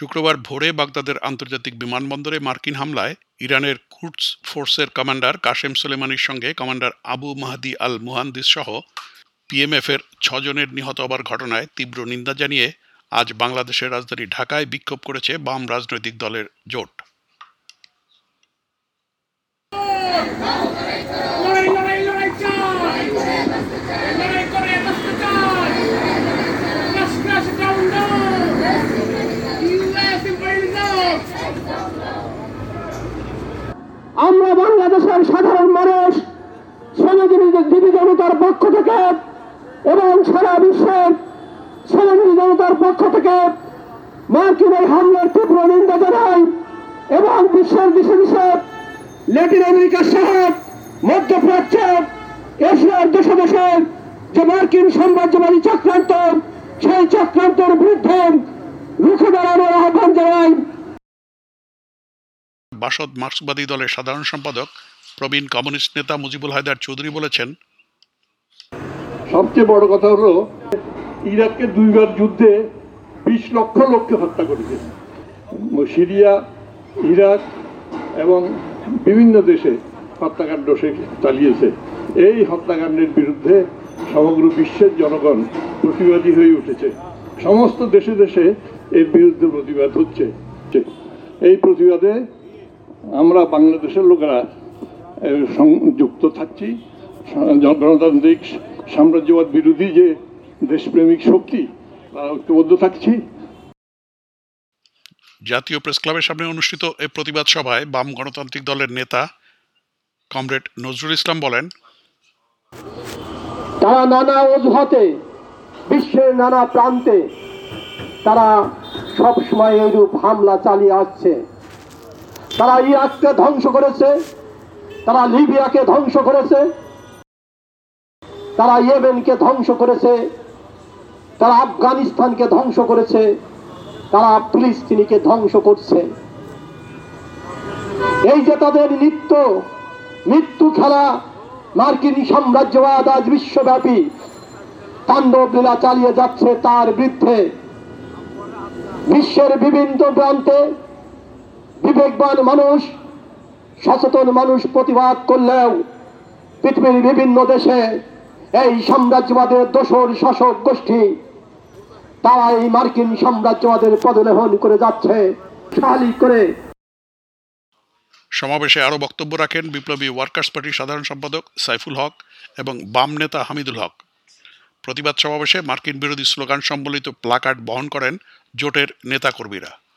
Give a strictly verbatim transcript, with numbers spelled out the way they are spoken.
শুক্রবার ভোরে বাগদাদের আন্তর্জাতিক বিমানবন্দরে মার্কিন হামলায় ইরানের কুদস ফোর্সের কমান্ডার কাশেম সোলেমানির সঙ্গে commander Abu Mahdi al Muhandis সহ পিএমএফের ছজনের নিহত হবার ঘটনায় তীব্র নিন্দা জানিয়ে আজ বাংলাদেশের রাজধানী ঢাকায় বিক্ষোভ করেছে বাম রাজনৈতিক দলের জোট। আমরা বাংলাদেশের সাধারণ মানুষ সেনাজীবী জনতার পক্ষ থেকে এবং সারা বিশ্বের সেনাজীবী জনতার পক্ষ থেকে মার্কিন এই হামলার তীব্র নিন্দা জানাই এবং বিশ্বের দেশে দেশে ল্যাটিন আমেরিকা সহ মধ্যপ্রাচ্য এশিয়ার দেশে দেশে যে মার্কিন সাম্রাজ্যবাদী চক্রান্ত সেই চক্রান্তের বিরুদ্ধে রুখে দাঁড়ানোর আহ্বান জানাই। বাসদ মার্ক্সবাদী দলের সাধারণ সম্পাদক প্রবীণ কমিউনিস্ট নেতা মুজিবুল হায়দার চৌধুরী বলেছেন, সবচেয়ে বড় কথা হলো ইরাককে দুইবার যুদ্ধে বিশ লক্ষ লোককে হত্যা করেছে। সিরিয়া, ইরাক এবং বিভিন্ন দেশে হত্যাকাণ্ড সে চালিয়েছে। এই হত্যাকাণ্ডের বিরুদ্ধে সমগ্র বিশ্বের জনগণ প্রতিবাদী হয়ে উঠেছে। সমস্ত দেশে দেশে এর বিরুদ্ধে প্রতিবাদ হচ্ছে। এই প্রতিবাদে আমরা বাংলাদেশের লোকেরা যুক্ত থাকছি। গণতান্ত্রিক সাম্রাজ্যবাদ বিরোধী যে দেশপ্রেমিক শক্তি তারা ঐক্যবদ্ধ থাকছি। জাতীয় প্রেস ক্লাবের সামনে অনুষ্ঠিত এই প্রতিবাদ সভায় বাম গণতান্ত্রিক দলের নেতা কমরেড নজরুল ইসলাম বলেন, তারা নানা অজুহাতে বিশ্বের নানা প্রান্তে তারা সবসময় এইরূপ হামলা চালিয়ে আসছে। তারা ইরাককে ধ্বংস করেছে, তারা লিবিয়াকে ধ্বংস করেছে, তারা ইয়েমেনকে ধ্বংস করেছে, তারা আফগানিস্তানকে ধ্বংস করেছে, তারা ফিলিস্তিনিকে ধ্বংস করছে। এই যে তাদের নিত্য মৃত্যু খেলা মার্কিন সাম্রাজ্যবাদ আজ বিশ্বব্যাপী তাণ্ডব লীলা চালিয়ে যাচ্ছে, তার বিরুদ্ধে বিশ্বের বিভিন্ন প্রান্তে বিবেকবান মানুষ, সচেতন মানুষ প্রতিবাদ করলেও পৃথিবীর বিভিন্ন দেশে এই সাম্রাজ্যবাদের দোসর শাসক গোষ্ঠী তারা এই মার্কিন সাম্রাজ্যবাদের পদলেহন করে যাচ্ছে শালী করে। সমাবেশে আরও বক্তব্য রাখেন বিপ্লবী ওয়ার্কার্স পার্টির সাধারণ সম্পাদক সাইফুল হক এবং বাম নেতা হামিদুল হক। প্রতিবাদ সমাবেশে মার্কিন বিরোধী স্লোগান সম্বলিত প্লাকার্ড বহন করেন জোটের নেতাকর্মীরা।